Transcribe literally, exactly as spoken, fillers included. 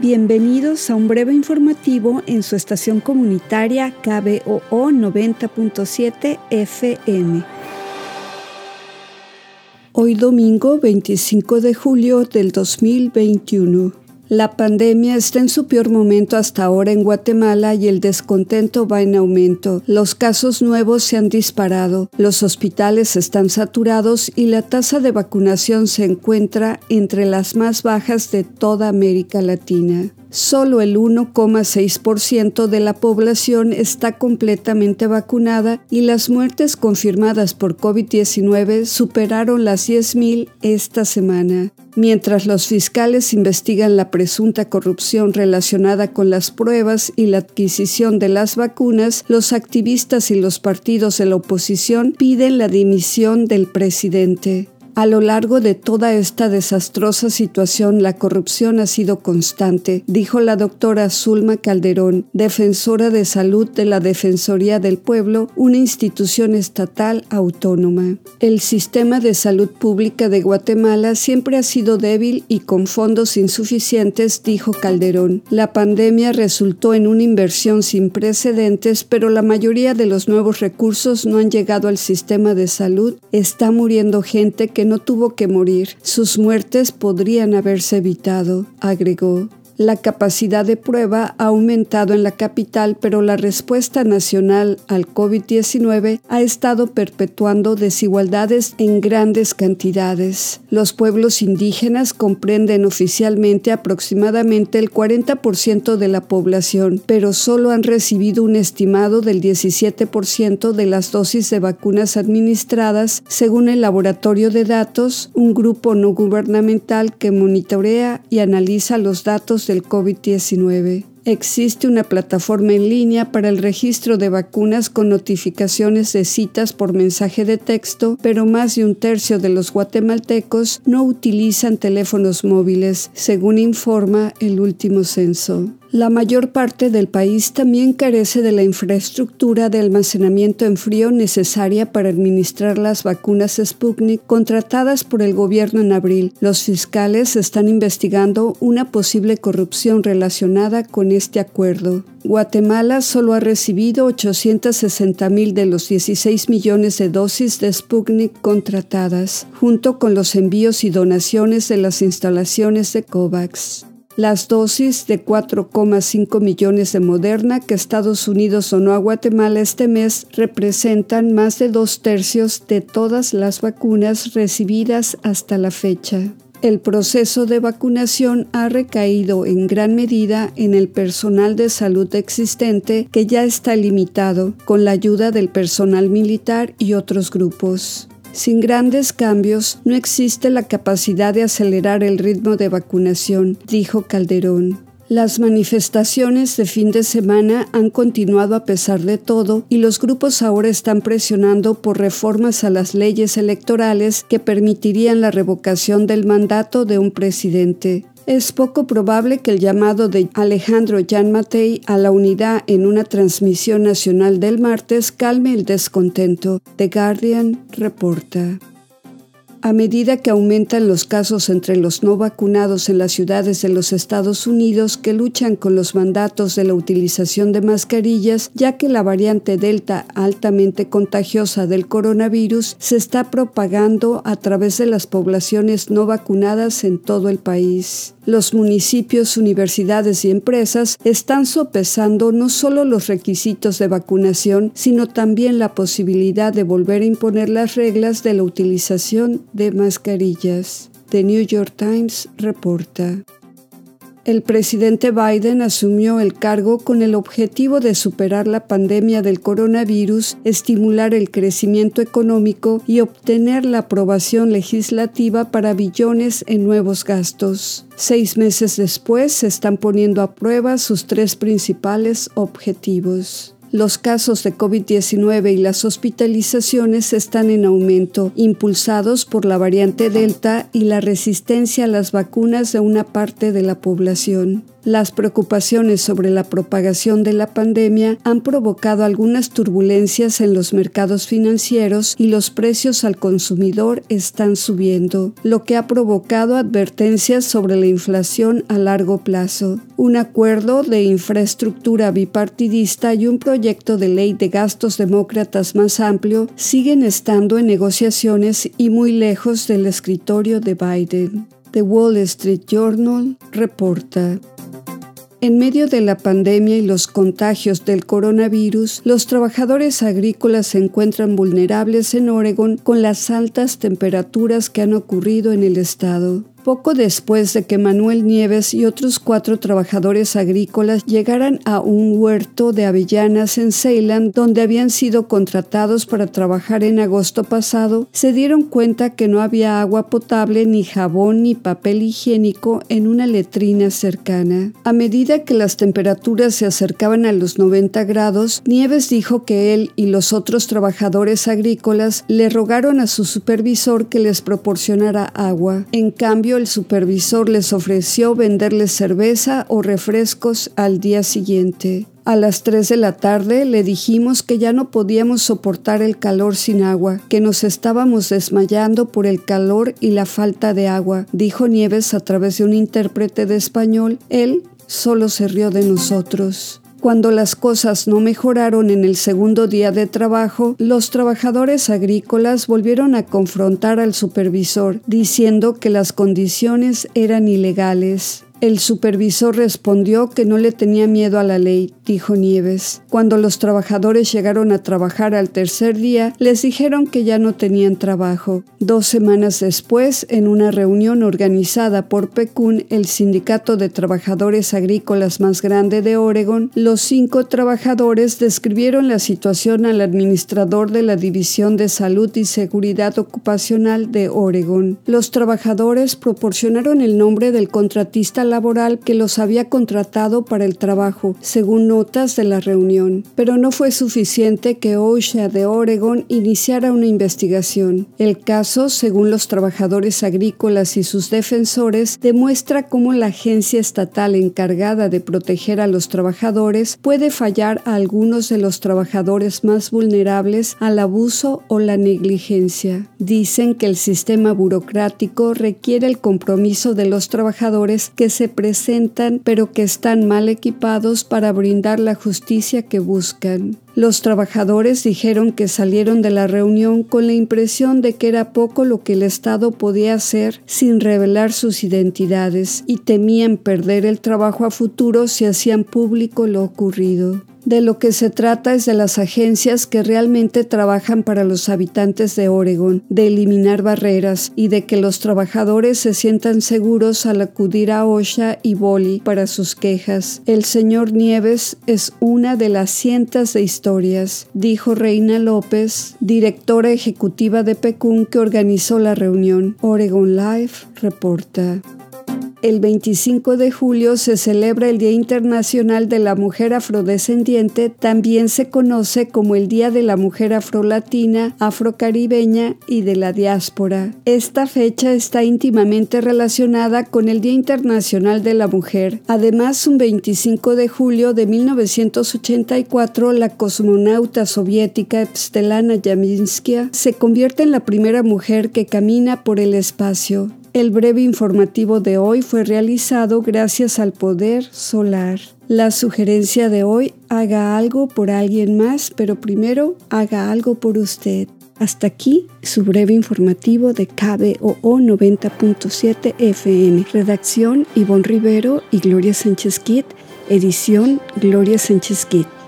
Bienvenidos a un breve informativo en su estación comunitaria K B O O noventa punto siete F M. Hoy domingo veinticinco de julio del dos mil veintiuno. La pandemia está en su peor momento hasta ahora en Guatemala y el descontento va en aumento. Los casos nuevos se han disparado, los hospitales están saturados y la tasa de vacunación se encuentra entre las más bajas de toda América Latina. Solo el uno coma seis por ciento de la población está completamente vacunada y las muertes confirmadas por COVID diecinueve superaron las diez mil esta semana. Mientras los fiscales investigan la presunta corrupción relacionada con las pruebas y la adquisición de las vacunas, los activistas y los partidos de la oposición piden la dimisión del presidente. A lo largo de toda esta desastrosa situación, la corrupción ha sido constante, dijo la doctora Zulma Calderón, defensora de salud de la Defensoría del Pueblo, una institución estatal autónoma. El sistema de salud pública de Guatemala siempre ha sido débil y con fondos insuficientes, dijo Calderón. La pandemia resultó en una inversión sin precedentes, pero la mayoría de los nuevos recursos no han llegado al sistema de salud. Está muriendo gente que no tuvo que morir. Sus muertes podrían haberse evitado, agregó. La capacidad de prueba ha aumentado en la capital, pero la respuesta nacional al COVID diecinueve ha estado perpetuando desigualdades en grandes cantidades. Los pueblos indígenas comprenden oficialmente aproximadamente el cuarenta por ciento de la población, pero solo han recibido un estimado del diecisiete por ciento de las dosis de vacunas administradas, según el Laboratorio de Datos, un grupo no gubernamental que monitorea y analiza los datos del COVID diecinueve. Existe una plataforma en línea para el registro de vacunas con notificaciones de citas por mensaje de texto, pero más de un tercio de los guatemaltecos no utilizan teléfonos móviles, según informa el último censo. La mayor parte del país también carece de la infraestructura de almacenamiento en frío necesaria para administrar las vacunas Sputnik contratadas por el gobierno en abril. Los fiscales están investigando una posible corrupción relacionada con este acuerdo. Guatemala solo ha recibido ochocientos sesenta mil de los dieciséis millones de dosis de Sputnik contratadas, junto con los envíos y donaciones de las instalaciones de COVAX. Las dosis de cuatro coma cinco millones de Moderna que Estados Unidos donó a Guatemala este mes representan más de dos tercios de todas las vacunas recibidas hasta la fecha. El proceso de vacunación ha recaído en gran medida en el personal de salud existente, que ya está limitado, con la ayuda del personal militar y otros grupos. Sin grandes cambios, no existe la capacidad de acelerar el ritmo de vacunación, dijo Calderón. Las manifestaciones de fin de semana han continuado a pesar de todo y los grupos ahora están presionando por reformas a las leyes electorales que permitirían la revocación del mandato de un presidente. Es poco probable que el llamado de Alejandro Gianmattei a la unidad en una transmisión nacional del martes calme el descontento, The Guardian reporta. A medida que aumentan los casos entre los no vacunados en las ciudades de los Estados Unidos que luchan con los mandatos de la utilización de mascarillas, ya que la variante Delta altamente contagiosa del coronavirus se está propagando a través de las poblaciones no vacunadas en todo el país. Los municipios, universidades y empresas están sopesando no solo los requisitos de vacunación, sino también la posibilidad de volver a imponer las reglas de la utilización de mascarillas. The New York Times reporta. El presidente Biden asumió el cargo con el objetivo de superar la pandemia del coronavirus, estimular el crecimiento económico y obtener la aprobación legislativa para billones en nuevos gastos. Seis meses después, se están poniendo a prueba sus tres principales objetivos. Los casos de COVID diecinueve y las hospitalizaciones están en aumento, impulsados por la variante Delta y la resistencia a las vacunas de una parte de la población. Las preocupaciones sobre la propagación de la pandemia han provocado algunas turbulencias en los mercados financieros y los precios al consumidor están subiendo, lo que ha provocado advertencias sobre la inflación a largo plazo. Un acuerdo de infraestructura bipartidista y un proyecto de ley de gastos demócratas más amplio siguen estando en negociaciones y muy lejos del escritorio de Biden. The Wall Street Journal reporta. En medio de la pandemia y los contagios del coronavirus, los trabajadores agrícolas se encuentran vulnerables en Oregón con las altas temperaturas que han ocurrido en el estado. Poco después de que Manuel Nieves y otros cuatro trabajadores agrícolas llegaran a un huerto de avellanas en Salem, donde habían sido contratados para trabajar en agosto pasado, se dieron cuenta que no había agua potable, ni jabón, ni papel higiénico en una letrina cercana. A medida que las temperaturas se acercaban a los noventa grados, Nieves dijo que él y los otros trabajadores agrícolas le rogaron a su supervisor que les proporcionara agua. En cambio, el supervisor les ofreció venderles cerveza o refrescos al día siguiente. A las tres de la tarde le dijimos que ya no podíamos soportar el calor sin agua, que nos estábamos desmayando por el calor y la falta de agua, dijo Nieves a través de un intérprete de español. Él solo se rió de nosotros. Cuando las cosas no mejoraron en el segundo día de trabajo, los trabajadores agrícolas volvieron a confrontar al supervisor, diciendo que las condiciones eran ilegales. El supervisor respondió que no le tenía miedo a la ley, dijo Nieves. Cuando los trabajadores llegaron a trabajar al tercer día, les dijeron que ya no tenían trabajo. Dos semanas después, en una reunión organizada por P E C U N, el sindicato de trabajadores agrícolas más grande de Oregón, los cinco trabajadores describieron la situación al administrador de la División de Salud y Seguridad Ocupacional de Oregón. Los trabajadores proporcionaron el nombre del contratista laboral que los había contratado para el trabajo, según notas de la reunión. Pero no fue suficiente que OSHA de Oregón iniciara una investigación. El caso, según los trabajadores agrícolas y sus defensores, demuestra cómo la agencia estatal encargada de proteger a los trabajadores puede fallar a algunos de los trabajadores más vulnerables al abuso o la negligencia. Dicen que el sistema burocrático requiere el compromiso de los trabajadores que se presentan pero que están mal equipados para brindar la justicia que buscan. Los trabajadores dijeron que salieron de la reunión con la impresión de que era poco lo que el Estado podía hacer sin revelar sus identidades y temían perder el trabajo a futuro si hacían público lo ocurrido. De lo que se trata es de las agencias que realmente trabajan para los habitantes de Oregón, de eliminar barreras y de que los trabajadores se sientan seguros al acudir a OSHA y B O L I para sus quejas. El señor Nieves es una de las cientos de historias, dijo Reina López, directora ejecutiva de P E C U N que organizó la reunión. Oregon Live reporta. El veinticinco de julio se celebra el Día Internacional de la Mujer Afrodescendiente, también se conoce como el Día de la Mujer Afrolatina, Afrocaribeña y de la Diáspora. Esta fecha está íntimamente relacionada con el Día Internacional de la Mujer. Además, un veinticinco de julio de mil novecientos ochenta y cuatro, la cosmonauta soviética Svetlana Yaminskaya se convierte en la primera mujer que camina por el espacio. El breve informativo de hoy fue realizado gracias al poder solar. La sugerencia de hoy: haga algo por alguien más, pero primero haga algo por usted. Hasta aquí su breve informativo de K B O O noventa punto siete F M. Redacción: Ivonne Rivero y Gloria Sánchez Kitt. Edición: Gloria Sánchez Kitt.